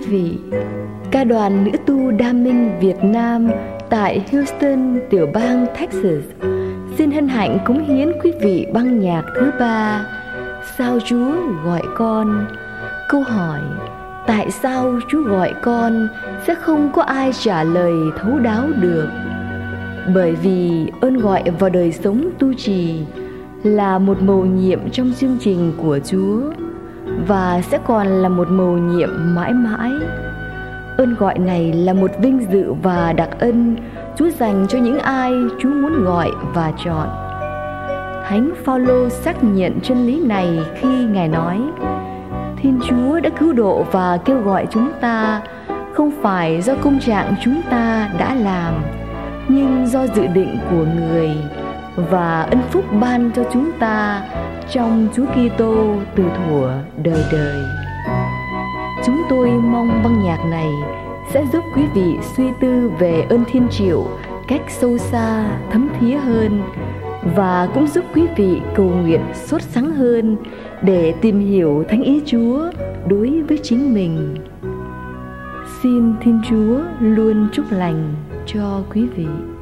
vị. Ca đoàn nữ tu Đa Minh Việt Nam tại Houston, tiểu bang Texas xin hân hạnh cống hiến quý vị băng nhạc thứ 3, Sao Chúa Gọi Con. Câu hỏi tại sao Chúa gọi con sẽ không có ai trả lời thấu đáo được, bởi vì ơn gọi vào đời sống tu trì là một mầu nhiệm trong chương trình của Chúa và sẽ còn là một mầu nhiệm mãi mãi. Ơn gọi này là một vinh dự và đặc ân Chúa dành cho những ai Chúa muốn gọi và chọn. Thánh Phaolô xác nhận chân lý này khi Ngài nói: Thiên Chúa đã cứu độ và kêu gọi chúng ta không phải do công trạng chúng ta đã làm, nhưng do dự định của Người và ân phúc ban cho chúng ta trong Chúa Kitô từ thuở đời đời. Chúng tôi mong băng nhạc này sẽ giúp quý vị suy tư về ơn thiên triệu cách sâu xa, thấm thía hơn, và cũng giúp quý vị cầu nguyện sốt sắng hơn để tìm hiểu thánh ý Chúa đối với chính mình. Xin Thiên Chúa luôn chúc lành cho quý vị.